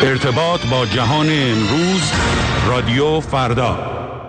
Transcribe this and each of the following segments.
ارتباط با جهان امروز، رادیو فردا.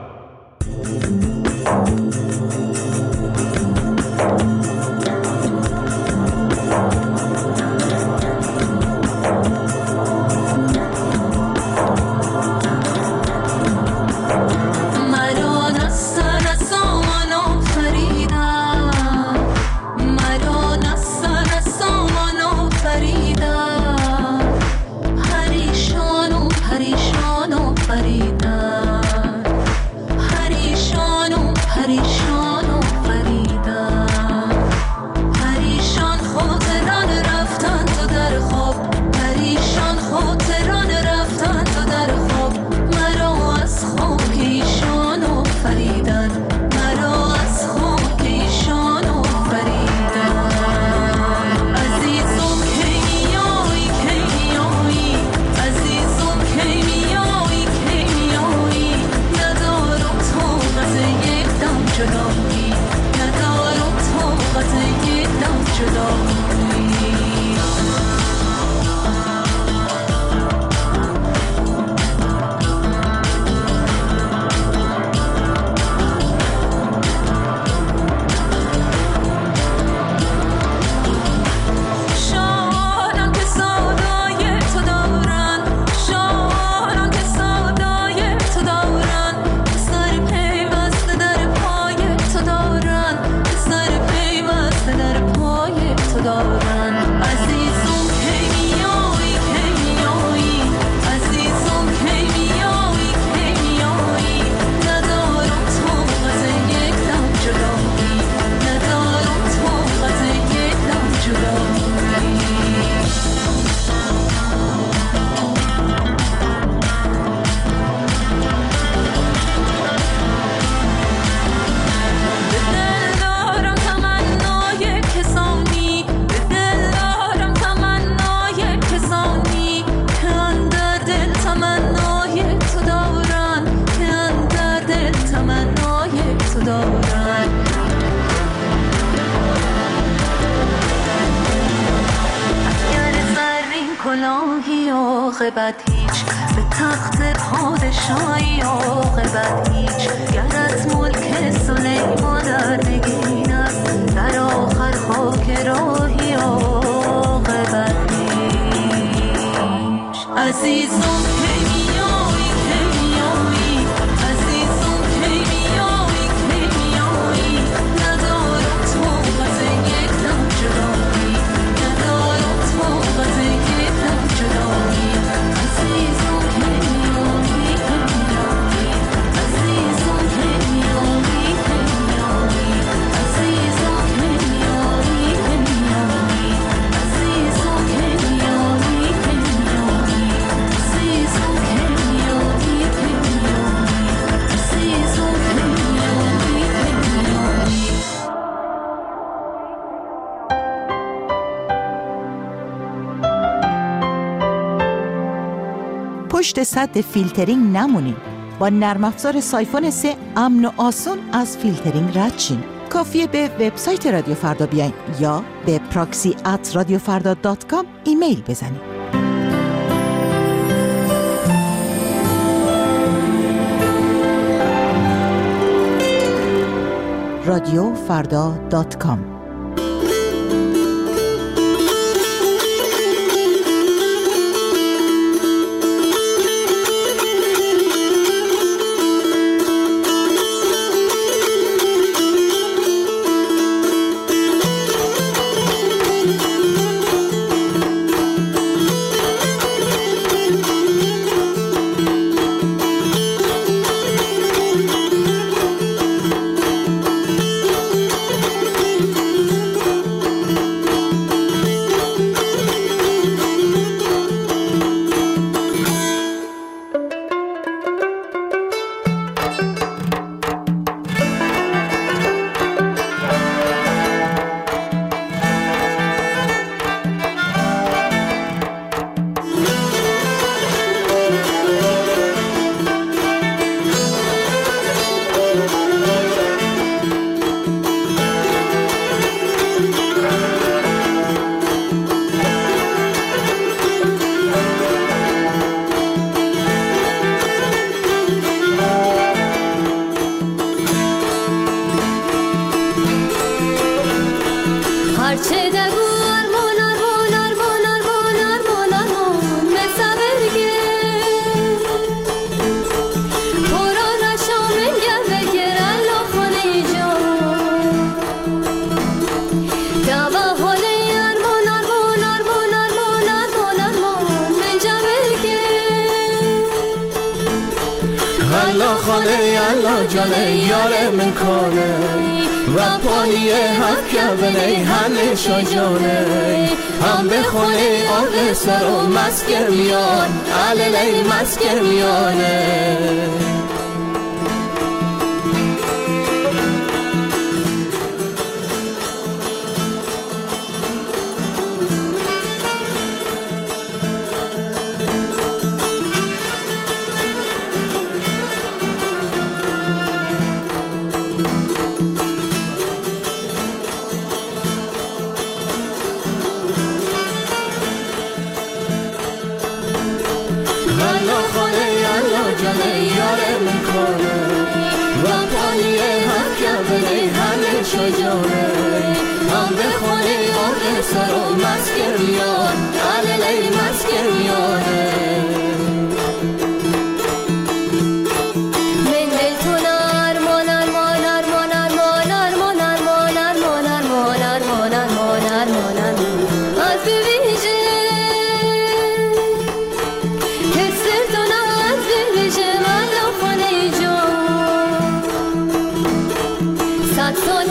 عاقبت هیچ به تخت پادشاهی عاقبت هیچ گرت ملک سلیمان در نگین است در آخر خاک راهی عاقبت هیچ عزیزم کیمیایی کیمیایی عزیزم کیمیایی کیمیایی ندارم طاقت یک دم جدایی ندارم طاقت یک دم جدایی عزیزم کیمیایی کیمیایی عزیزم کیمیایی کیمیایی عزیزم کیمیایی کیمیایی عزیزم کیمیایی کیمیایی عزیزم کیمیایی پشت سد فیلترینگ نمونین. با نرم افزار سایفون 3 امن و آسون از فیلترینگ رد شین. کافیه به وبسایت رادیو فردا بیاین یا به proxy@radiofarda.com ایمیل بزنین. radiofarda.com الله خاله الله جانه یار من کاره و پایه هفت کبنه هنه شاجانه هم به خونه آق سر و مسکر میان علیلی مسکر میانه شجاره هم به خونه آق سر و مسکر میان علیلی مسکر میانه من دلتون ارمان ارمان ارمان ارمان ارمان ارمان ارمان ارمان ارمان ارمان ارمان از بویژه حسرتون از بویژه والا خانه جان صد سال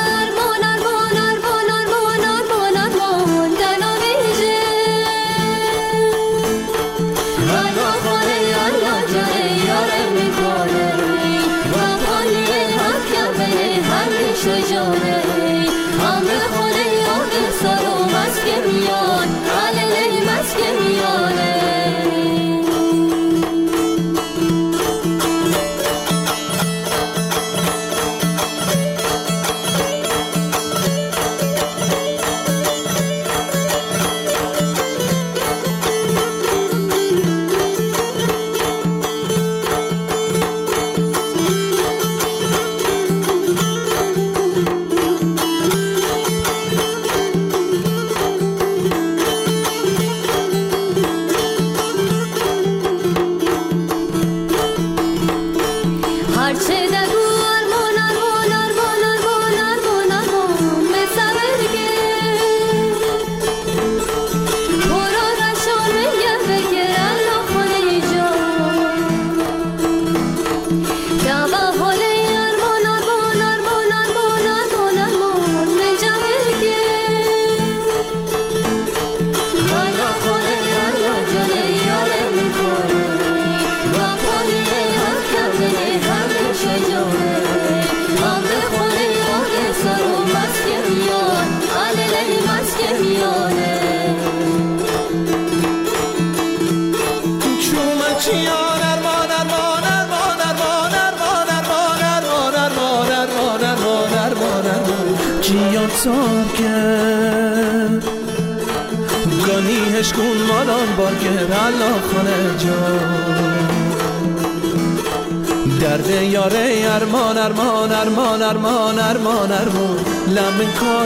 گانی هشکون مالان بارگر الله خانه جان درد یاره ارمان ارمان ارمان ارمان ارمان ارمان لمن کار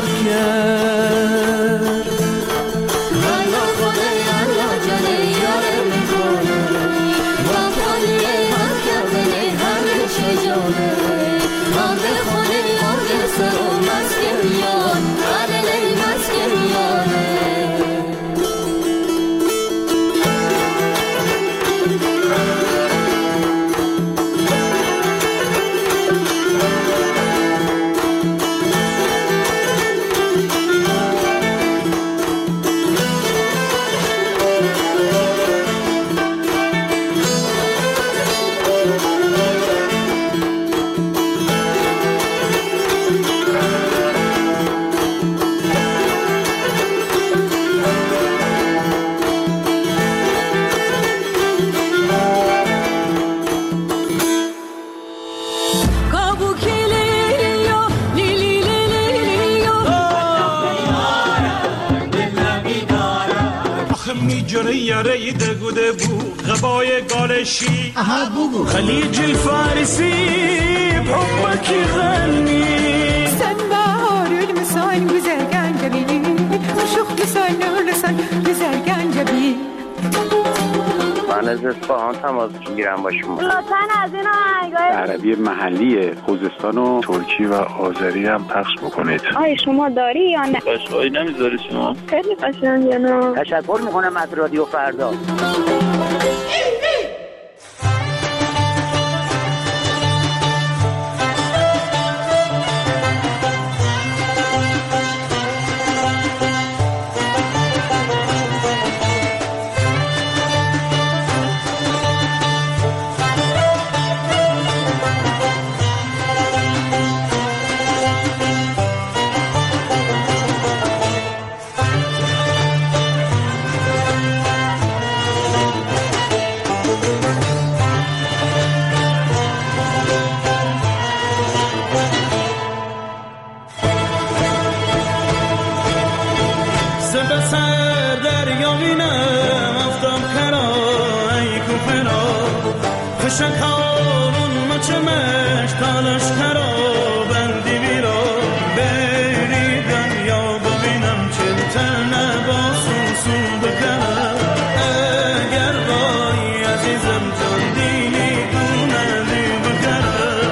کرد الله خانه الله جانه یاره من کنه و پایه هر کبنه همه شجانه هم به خانه آق سر و مسکر میان علیلی مسکر میانه یاره دگوده بو غبای گالشی خلیج الفارسی بحبك يغني sen baharül misal güzel gencebi Uşuk misal nurlusan güzel gencebi من از اصفهان تماس میگیرم با شما. لطفاً از این آهنگای عربی محلی خوزستان و ترکی و آذری هم پخش بکنید. آیا شما داری یا نه؟ قشقایی نمیذاری شما؟ خیلی قشنگه نه؟ تشکر میکنم از رادیو فردا. خشکارون مچمش تالش کرا بندی بیرا بری دنیا ببینم چلتر نباسون سون بکنم اگر بایی عزیزم جان دینی دونلی بکنم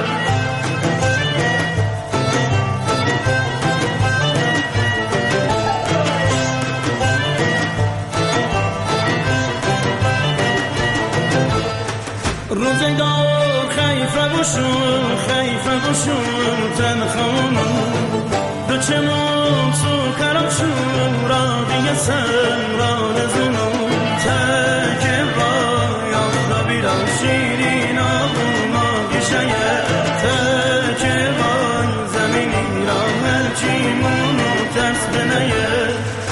روزگار خیفه بشون تنخانون دو چمون سو کرم شون را دیگه سن را نزنون تکه با یافتا بیران شیرین آبون آگیشه تکه با زمینی را هرچی مونو ترس بنیه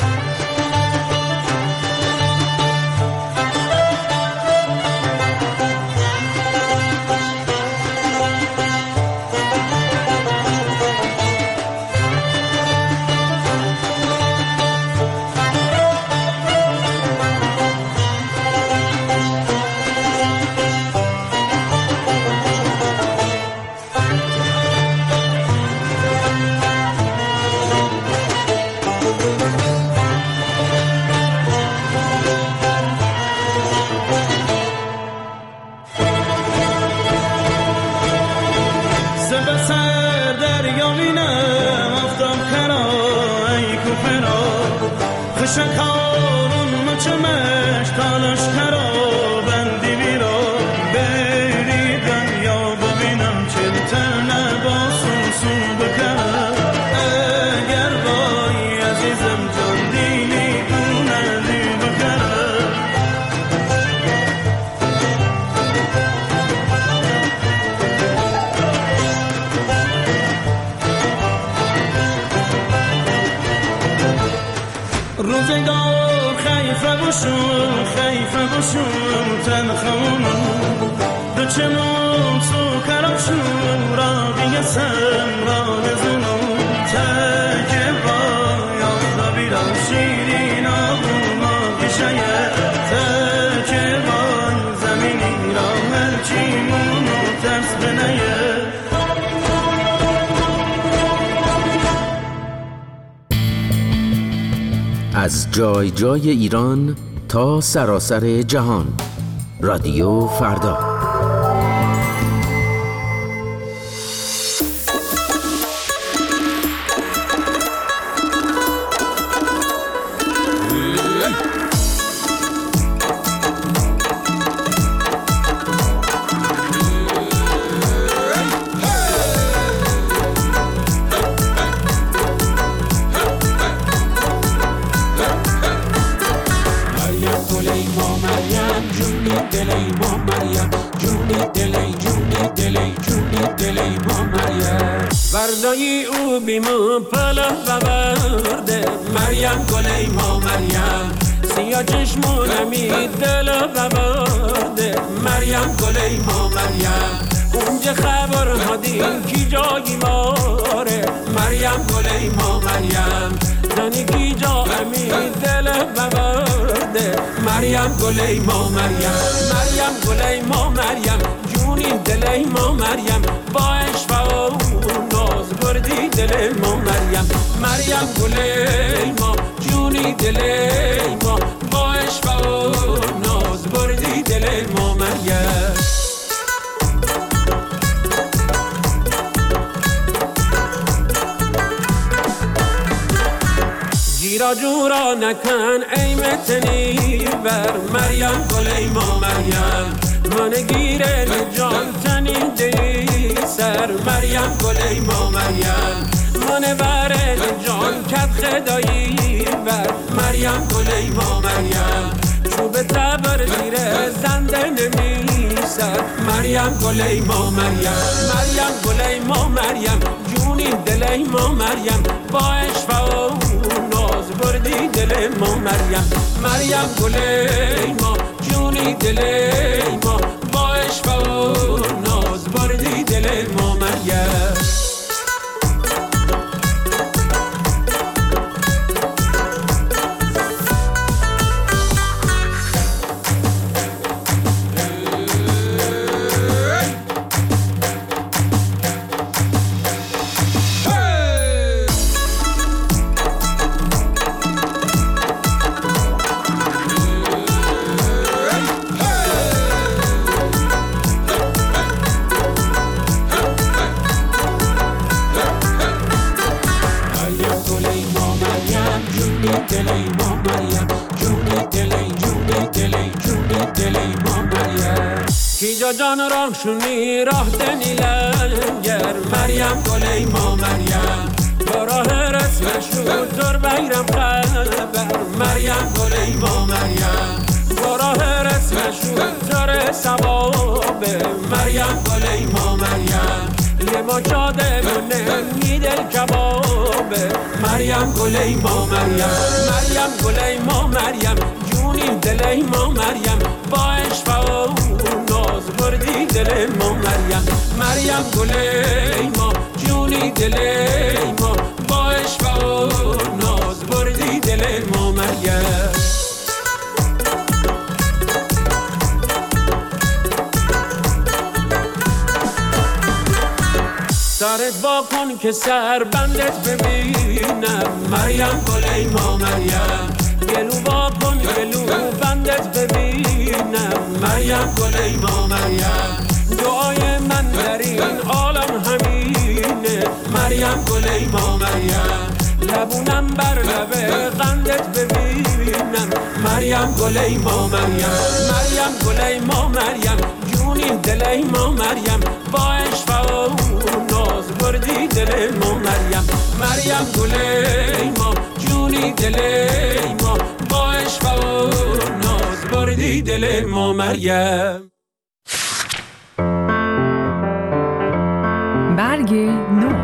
خشکارون مچمش تالش کرا بندی بیرا بری دنیا ببینم چلتر نباسون سون بکنم اگر بایی عزیزم جان دینی دونلی بکنم روزگار خیفه بشون تنخانون دو چمون سو کرم شون را دیگه سن را نزنون تکه با یافتا بیران شیرین آبون آگیشه تکه با زمینی را هرچی مونو ترس بنیه از جای جای ایران تا سراسر جهان رادیو فردا. وردایی او بیمو پله ببرده مریم گلی ما مریم سیاه چشمونمی دل ببرده مریم گلی ما مریم اونجا خبر هدیم کی جایی ماره مریم گلی ما مریم زنی کی جا امی دل ببرده مریم گلی ما مریم مریم گلی ما مریم جونی دلی ما مریم با عشق و ناز بردی دل ما مریم مریم گلی ما جونی دلی ما با عشق و ناز بردی دل ما مریم گیرا جورا نکن ای متنی بر مریم گلی ما مریم من گیره جان تنی دی سر مریم گلی ما مریم من بره جان کت خدایی بر مریم گلی ما مریم چوب تبر زیر زنده نمیسر مریم گلی ما مریم مریم گلی ما مریم جونی دلی ما مریم با عشق و ناز بردی دل ما مریم مریم گلی ما جونی دلی ما با عشق و ناز بردی دل ما مریم جان راهشونی راه دنیلنگر مریم گلی ما مریم با راه رسمشون دور بیرم خبر مریم گلی ما مریم با راه رسمشون دور ثواب مریم گلی ما مریم یه ما چاده مونه میدل کباب مریم گلی ما مریم مریم گلی ما مریم جونی دلی ما مریم با عشق و ناز بردی دل ما مریم مریم گلی ما جونی دلی ما با عشق و ناز بردی دل ما مریم سرت با کن که سر بندت ببینم مریم گلی ما مریم گلو با کن گلو بندت ببینم مریم گلی ما مریم دعای من در این عالم همینه مریم گلی ما مریم لبونم بر لب قندت ببینم مریم گلی ما مریم مریم گلی ما مریم جونی دلی ما مریم با عشق و ناز بردی دل ما مریم مریم گلی ما جونی دلی ما با عشق و ناز بردی دل ما مریم برگ نو.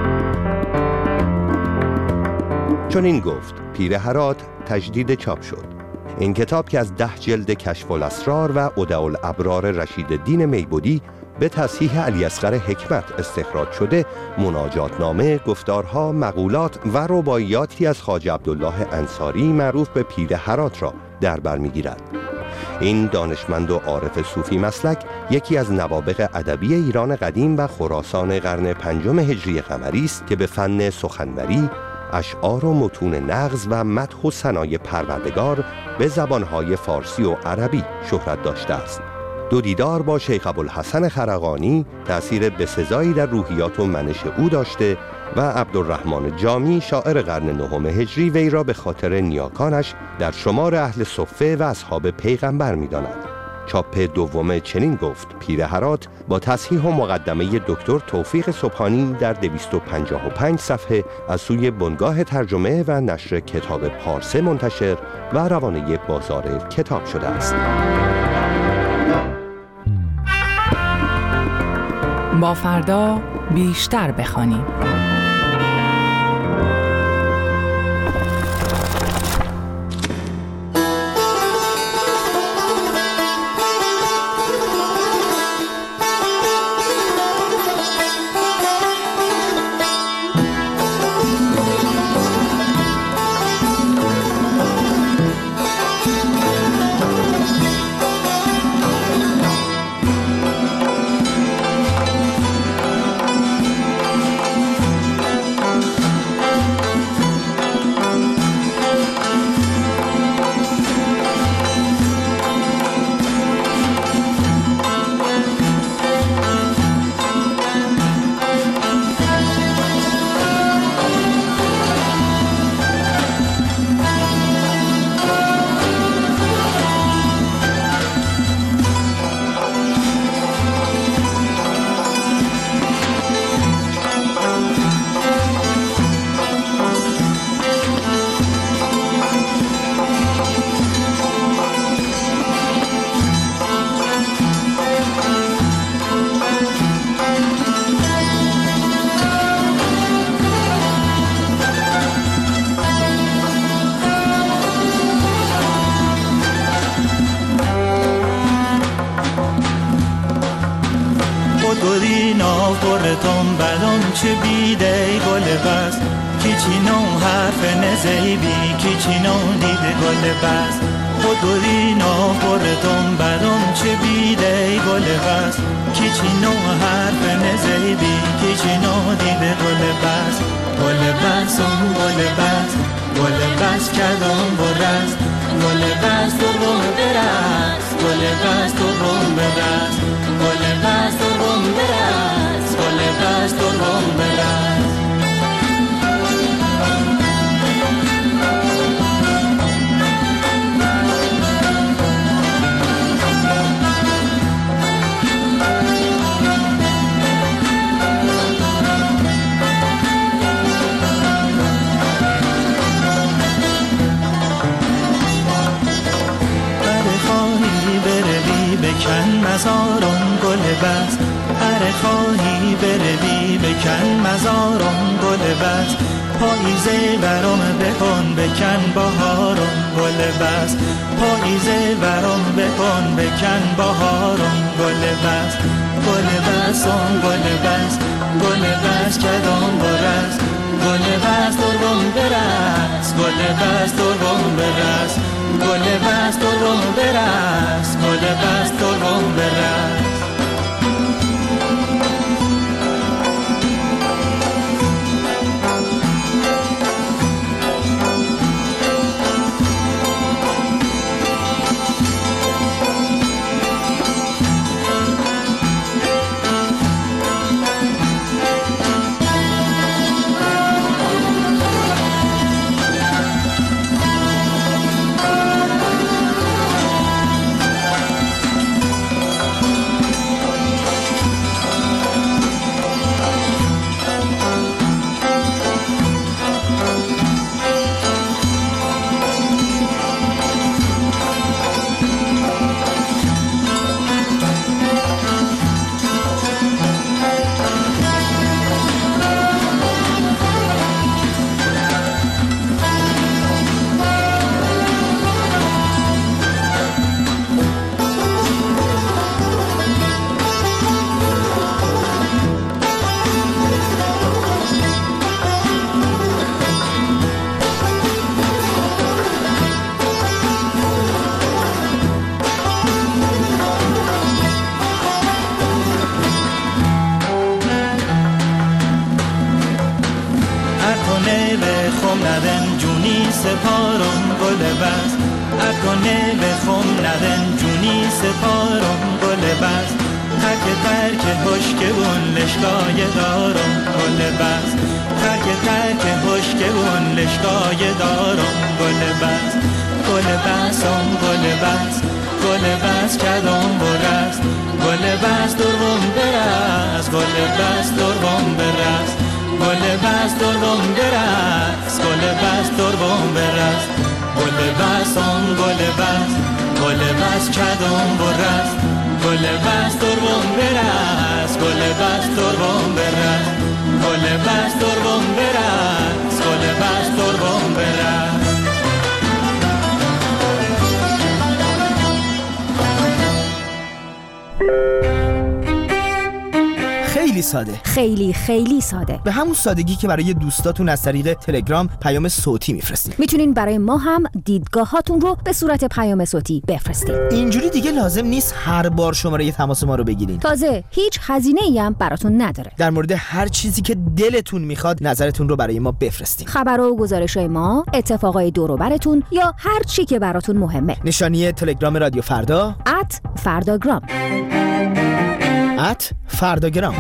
چون این گفت پیر هرات تجدید چاپ شد. این کتاب که از 10 جلد کشف الاسرار و اودع الابرار رشید دین میبودی به تصحیح علی اصغر حکمت استخراج شده، مناجاتنامه، گفتارها، مقولات و رباعیاتی از خواجه عبدالله انصاری معروف به پیر هرات را در بر می‌گیرد. این دانشمند و عارف صوفی مسلک یکی از نوابغ ادبی ایران قدیم و خراسان قرن 5 هجری قمری است که به فن سخنوری، اشعار و متون نغز و مدح و ثنای پروردگار به زبانهای فارسی و عربی شهرت داشته است. دو دیدار با شیخ ابوالحسن خرقانی تأثیر بسزایی در روحیات و منش او داشته و عبدالرحمن جامی شاعر قرن 9 هجری وی را به خاطر نیاکانش در شمار اهل صفه و اصحاب پیغمبر می‌داند. چاپ دوم چنین گفت پیر هرات با تصحیح و مقدمه دکتر توفیق سبحانی در 255 صفحه از سوی بنگاه ترجمه و نشر کتاب پارسه منتشر و روانه بازار کتاب شده است. با فردا بیشتر بخوانیم. چه بیده گل بس کیچینو حرف نزیبی کیچینو دیده گل بس خودورینا بردم برام چه بیده گل بس کیچینو حرف نزیبی کیچینو دیده گل بس گل بس گل بس کردم برست گل بس تو روم برست گل بس تو روم برست گل بس تو روم برست گل بس تو روم برست بکن مزارم گل بس، هر خواهی بروی بکن مزارم گل بس، پاییزه برام بکن بکن بهارم گل بس، پاییزه برام بکن بکن بهارم گل بس، گل بس آن گل بس، گل بس کدام برس، گل بس دربم برس، گل بس دربم برس، گل بس دربم برس، گل بس دربم برس. سپارم گل بس، اکنه به خم ندن جونی سپارم گل بس، ترک ترک هشکبون لشکای دارم گل بس، ترک هشکبون لشکای دارم گل بس، گل بس آن گل بس، گل بس کدام برس، گل بس دربم برس، گل بس دربم برس، گل بس دربم برس، گل بس دربم برس، گل بس آن گل بس، گل بس کدام برس، گل بس دربم برس، گل بس دربم برس، گل بس دربم برس، گل بس دربم برس. خیلی ساده، خیلی ساده، به همون سادگی که برای دوستاتون از طریق تلگرام پیام صوتی میفرستین. میتونین برای ما هم دیدگاهاتون رو به صورت پیام صوتی بفرستین. اینجوری دیگه لازم نیست هر بار شماره تماس ما رو بگیرین. تازه هیچ هزینه‌ای هم براتون نداره. در مورد هر چیزی که دلتون میخواد نظرتون رو برای ما بفرستین. خبر و گزارش‌های ما، اتفاقای دور و براتون یا هر چی که براتون مهمه. نشانی تلگرام رادیو فردا @فرداگرام @فرداگرام.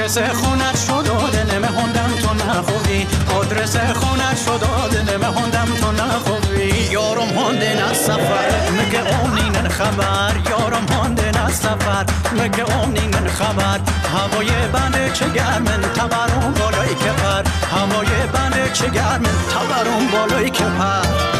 آدرس خونت شد و دلم هندم تو نخوبی آدرس خونت شد و دلم هندم تو نخوبی یارم هندن از سفر مگه اونین خبر یارم هندن از سفر مگه اونین خبر هوای بنده چه گرمن تبرون بالای کفر هوای بنده چه گرمن تبرون بالای کفر